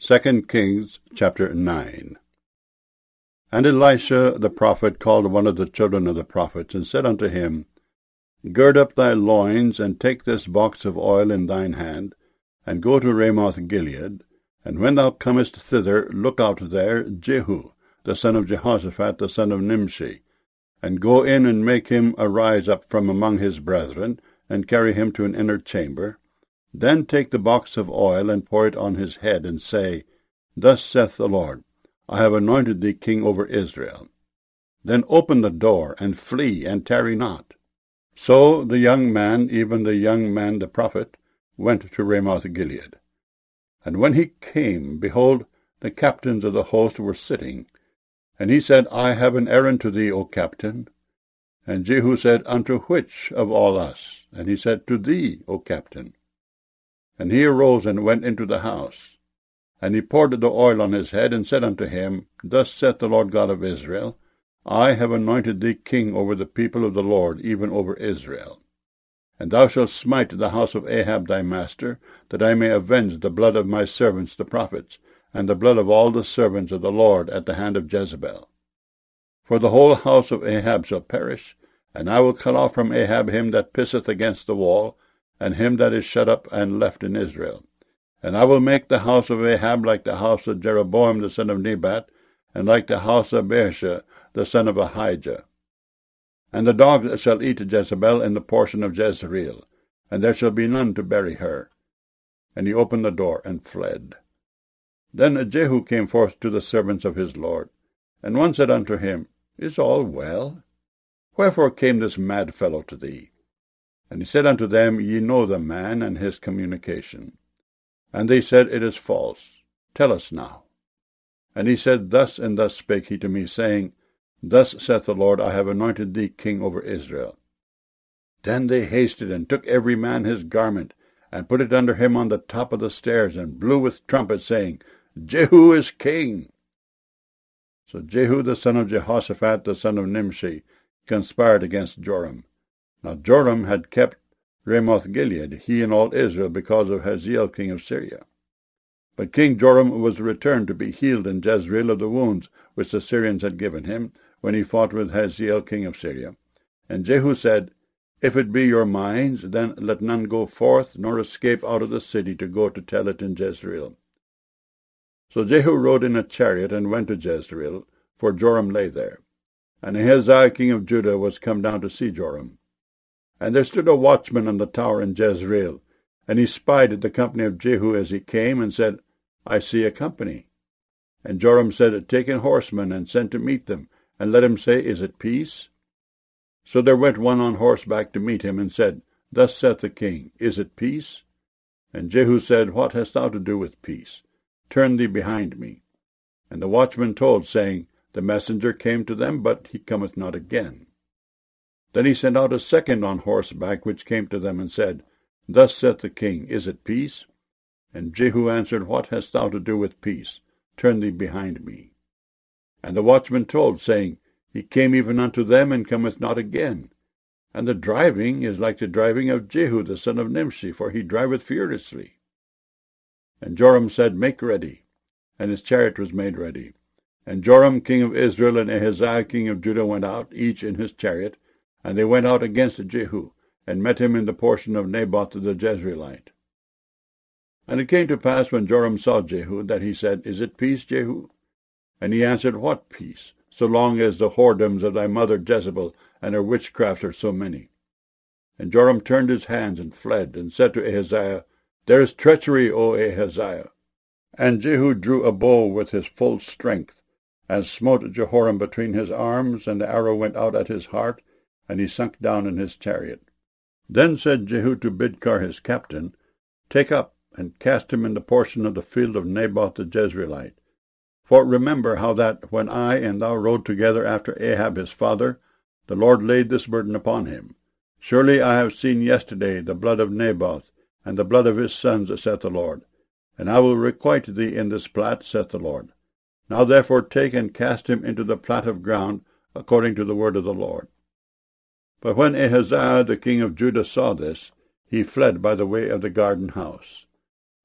2 Kings chapter 9. And Elisha the prophet called one of the children of the prophets, and said unto him, Gird up thy loins, and take this box of oil in thine hand, and go to Ramoth-Gilead, and when thou comest thither, look out there Jehu, the son of Jehoshaphat, the son of Nimshi, and go in and make him arise up from among his brethren, and carry him to an inner chamber. Then take the box of oil, and pour it on his head, and say, Thus saith the Lord, I have anointed thee king over Israel. Then open the door, and flee, and tarry not. So the young man, even the young man the prophet, went to Ramoth-Gilead. And when he came, behold, the captains of the host were sitting. And he said, I have an errand to thee, O captain. And Jehu said, Unto which of all us? And he said, To thee, O captain. And he arose and went into the house. And he poured the oil on his head, and said unto him, Thus saith the Lord God of Israel, I have anointed thee king over the people of the Lord, even over Israel. And thou shalt smite the house of Ahab thy master, that I may avenge the blood of my servants the prophets, and the blood of all the servants of the Lord at the hand of Jezebel. For the whole house of Ahab shall perish, and I will cut off from Ahab him that pisseth against the wall, and him that is shut up and left in Israel. And I will make the house of Ahab like the house of Jeroboam the son of Nebat, and like the house of Baasha the son of Ahijah. And the dogs shall eat Jezebel in the portion of Jezreel, and there shall be none to bury her. And he opened the door and fled. Then Jehu came forth to the servants of his Lord, and one said unto him, Is all well? Wherefore came this mad fellow to thee? And he said unto them, Ye know the man and his communication. And they said, It is false. Tell us now. And he said, Thus and thus spake he to me, saying, Thus saith the Lord, I have anointed thee king over Israel. Then they hasted, and took every man his garment, and put it under him on the top of the stairs, and blew with trumpets, saying, Jehu is king. So Jehu the son of Jehoshaphat, the son of Nimshi, conspired against Joram. Now Joram had kept Ramoth-Gilead, he and all Israel, because of Hazael king of Syria. But King Joram was returned to be healed in Jezreel of the wounds which the Syrians had given him, when he fought with Hazael king of Syria. And Jehu said, If it be your minds, then let none go forth, nor escape out of the city to go to tell it in Jezreel. So Jehu rode in a chariot, and went to Jezreel, for Joram lay there. And Ahaziah king of Judah was come down to see Joram. And there stood a watchman on the tower in Jezreel, and he spied the company of Jehu as he came, and said, I see a company. And Joram said, Take in horsemen, and send to meet them, and let him say, Is it peace? So there went one on horseback to meet him, and said, Thus saith the king, Is it peace? And Jehu said, What hast thou to do with peace? Turn thee behind me. And the watchman told, saying, The messenger came to them, but he cometh not again. Then he sent out a second on horseback, which came to them, and said, Thus saith the king, Is it peace? And Jehu answered, What hast thou to do with peace? Turn thee behind me. And the watchman told, saying, He came even unto them, and cometh not again. And the driving is like the driving of Jehu the son of Nimshi, for he driveth furiously. And Joram said, Make ready. And his chariot was made ready. And Joram king of Israel and Ahaziah king of Judah went out, each in his chariot, and they went out against Jehu, and met him in the portion of Naboth the Jezreelite. And it came to pass, when Joram saw Jehu, that he said, Is it peace, Jehu? And he answered, What peace, so long as the whoredoms of thy mother Jezebel and her witchcraft are so many? And Joram turned his hands and fled, and said to Ahaziah, There is treachery, O Ahaziah. And Jehu drew a bow with his full strength, and smote Jehoram between his arms, and the arrow went out at his heart, and he sunk down in his chariot. Then said Jehu to Bidkar his captain, Take up, and cast him in the portion of the field of Naboth the Jezreelite. For remember how that, when I and thou rode together after Ahab his father, the Lord laid this burden upon him. Surely I have seen yesterday the blood of Naboth, and the blood of his sons, saith the Lord. And I will requite thee in this plat, saith the Lord. Now therefore take and cast him into the plat of ground, according to the word of the Lord. But when Ahaziah the king of Judah saw this, he fled by the way of the garden house.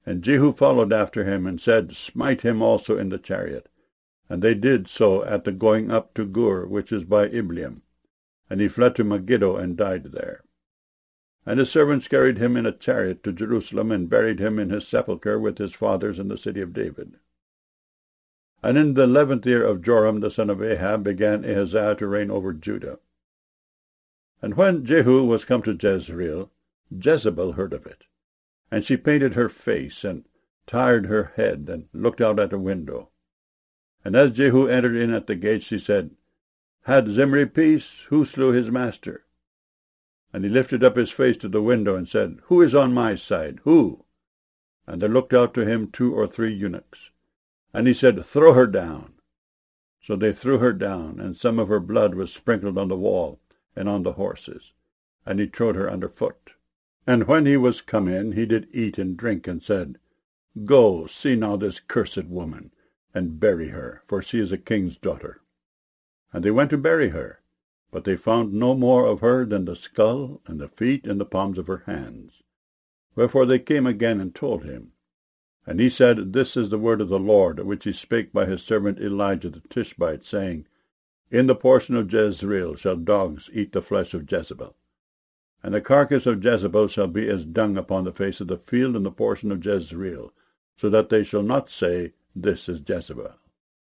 And Jehu followed after him, and said, Smite him also in the chariot. And they did so at the going up to Gur, which is by Ibleam. And he fled to Megiddo, and died there. And his servants carried him in a chariot to Jerusalem, and buried him in his sepulchre with his fathers in the city of David. And in the 11th year of Joram the son of Ahab began Ahaziah to reign over Judah. And when Jehu was come to Jezreel, Jezebel heard of it. And she painted her face, and tired her head, and looked out at a window. And as Jehu entered in at the gate, she said, Had Zimri peace? Who slew his master? And he lifted up his face to the window, and said, Who is on my side? Who? And there looked out to him 2 or 3 eunuchs. And he said, Throw her down. So they threw her down, and some of her blood was sprinkled on the wall, and on the horses. And he trode her under foot. And when he was come in, he did eat and drink, and said, Go, see now this cursed woman, and bury her, for she is a king's daughter. And they went to bury her, but they found no more of her than the skull, and the feet, and the palms of her hands. Wherefore they came again and told him. And he said, This is the word of the Lord, which he spake by his servant Elijah the Tishbite, saying, In the portion of Jezreel shall dogs eat the flesh of Jezebel. And the carcass of Jezebel shall be as dung upon the face of the field in the portion of Jezreel, so that they shall not say, This is Jezebel.